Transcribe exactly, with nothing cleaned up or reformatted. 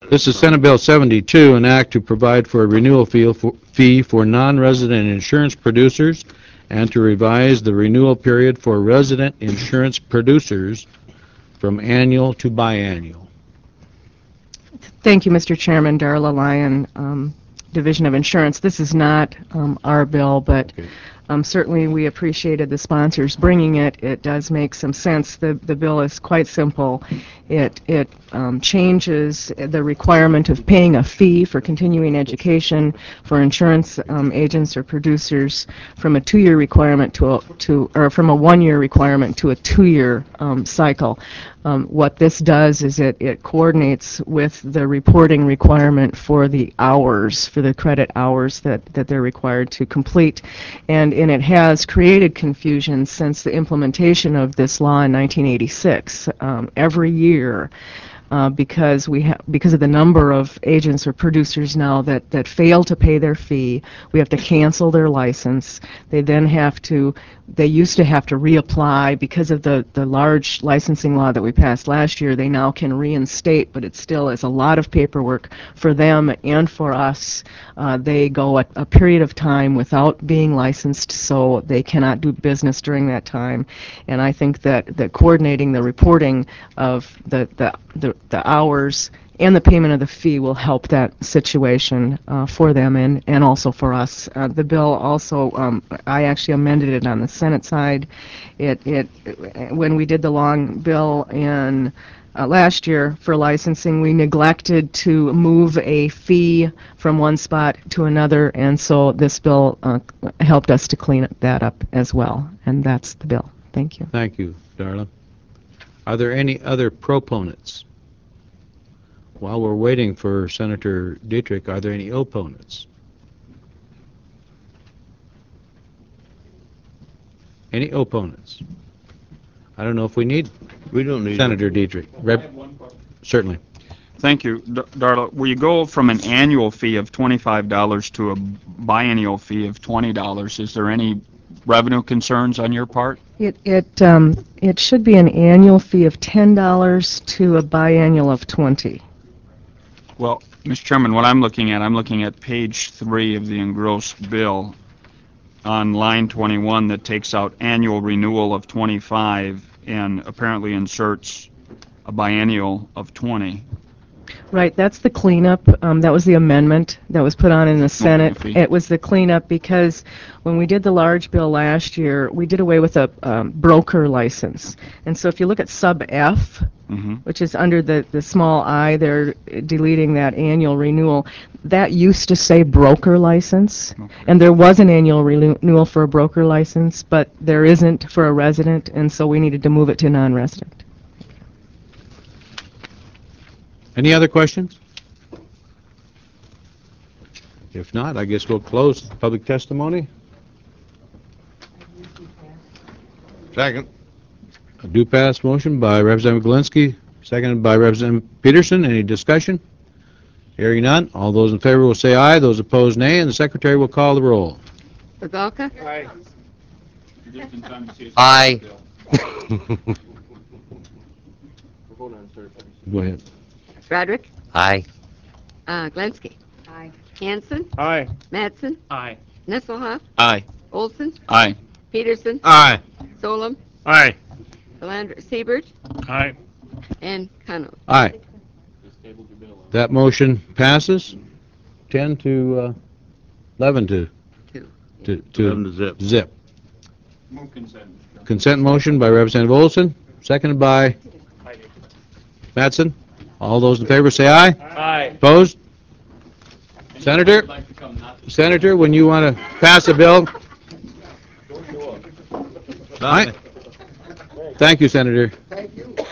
This is Senate Bill seventy-two, an act to provide for a renewal fee for, fee for non-resident insurance producers and to revise the renewal period for resident insurance producers from annual to biannual. Thank you, Mister Chairman. Darla Lyon, um, Division of Insurance. This is not um, our bill, but Okay. um, certainly we appreciated the sponsors bringing it. It does make some sense. The, the bill is quite simple. It, it um, changes the requirement of paying a fee for continuing education for insurance um, agents or producers from a two-year requirement to a, to, or from a one-year requirement to a two-year um, cycle. Um, what this does is it, it coordinates with the reporting requirement for the hours, for the credit hours that, that they're required to complete. And, and it has created confusion since the implementation of this law in nineteen eighty-six. Um, every year, uh, because we ha because of the number of agents or producers now that, that fail to pay their fee, we have to cancel their license. They then have to, they used to have to reapply because of the, the large licensing law that we passed last year. They now can reinstate, but it still is a lot of paperwork for them and for us. Uh, they go a, a period of time without being licensed, so they cannot do business during that time. And I think that, that coordinating the reporting of the, the, the, the hours and the payment of the fee will help that situation uh, for them and, and also for us. Uh, the bill also, um, I actually amended it on the Senate side. It, it, when we did the long bill in uh, last year for licensing, we neglected to move a fee from one spot to another, and so this bill uh, helped us to clean that up as well. And that's the bill. Thank you. Thank you, Darla. Are there any other proponents? While we're waiting for Senator Dietrich, are there any opponents? Any opponents? I don't know if we need We don't need Senator Dietrich. Rep certainly. Thank you. D Darla, will you go from an annual fee of twenty-five dollars to a biennial fee of twenty dollars? Is there any revenue concerns on your part? It, it, um, it should be an annual fee of ten dollars to a biannual of twenty dollars. Well, Mister Chairman, what I'm looking at, I'm looking at page three of the engrossed bill on line twenty-one that takes out annual renewal of twenty-five and apparently inserts a biennial of twenty. Right, that's the cleanup. Um, that was the amendment that was put on in the Senate. fee. It was the cleanup because when we did the large bill last year, we did away with a um, broker license. And so if you look at sub F, Mm-hmm. which is under the, the small I, they're deleting that annual renewal. That used to say broker license, Okay. and there was an annual renewal for a broker license, but there isn't for a resident, and so we needed to move it to non-resident. Any other questions? If not, I guess we'll close public testimony. Second. A do pass motion by Representative Galinsky, seconded by Representative Peterson. Any discussion? Hearing none. All those in favor will say aye. Those opposed, nay, and the Secretary will call the roll. Pavelka? Aye. Aye. Go ahead. Frederick? Aye. Uh, Glensky? Aye. Hanson? Aye. Madsen? Aye. Nesselhoff? Aye. Olson? Aye. Peterson? Aye. Solem? Aye. Philander, Siebert? Aye. And Cano. Aye. That motion passes. ten to uh, eleven to Two. to, to Eleven to zip. zip. Move consent. Consent motion by Representative Olson, seconded by Mattson. All those in favor say aye. Aye. Opposed? Senator? Senator, when you want to pass a bill? Aye. Thank you, Senator. Thank you.